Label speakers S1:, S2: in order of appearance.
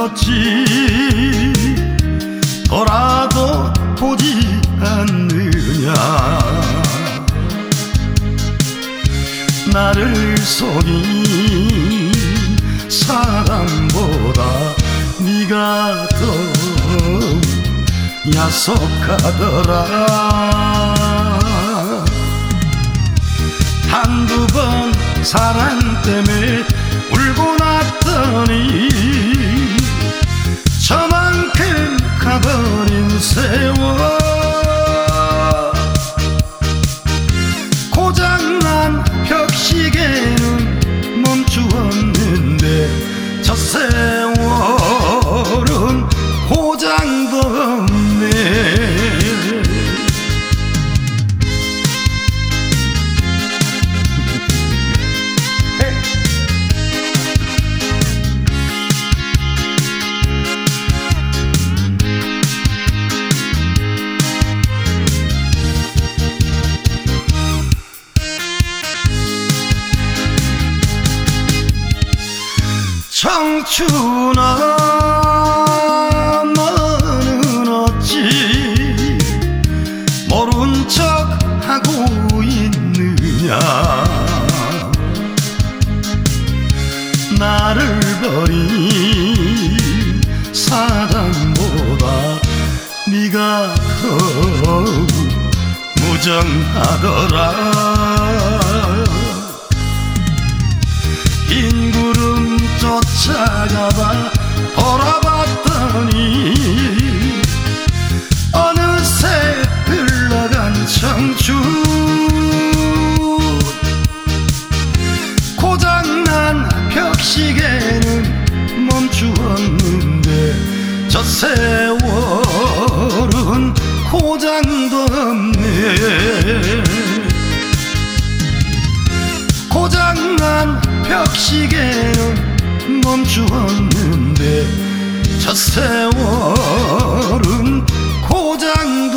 S1: 어찌 돌아도 보지 않느냐. 나를 속인 사람보다 네가 더 야속하더라. 한두 번 사랑 때문에 울고 났더니 저만큼 가버린 세월. 고장난 벽시계는 멈추었는데 저 세월은 고장도 없네. 청춘아 너는 어찌 모른 척 하고 있느냐. 나를 버린 사랑보다 네가 더 무정하더라. 흰 구름 쫓아가다 돌아봤더니 어느새 흘러간 청춘. 고장난 벽시계는 멈추었는데 저 세월은 고장도 없네. 고장난 벽시계는 멈추었는데 저 세월은 고장도